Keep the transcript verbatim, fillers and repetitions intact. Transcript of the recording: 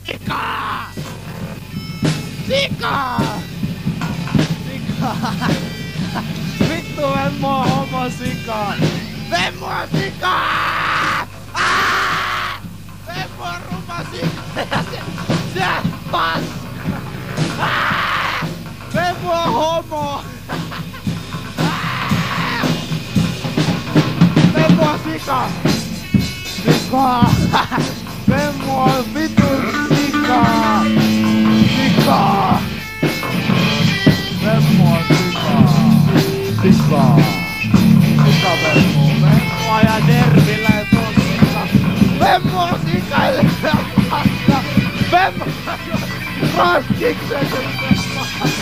Sika! Sika! Sika! Vittu Vemmo on homo sika! Vemmo on sika! Aaaa! Vemmo on ruma sika! Ja se... Se paska! Aaaa! Vemmo on homo! Aaaa! Vemmo on sika! Sika! Vemmo on vitun sika! Sika! Vemmo on sika! Sika! Sika Vemmo! Vemmo ja Dervillä ja tuon sika! Vemmo on sika! Eli se on paska! Vemmo! Raskiksen se on paska!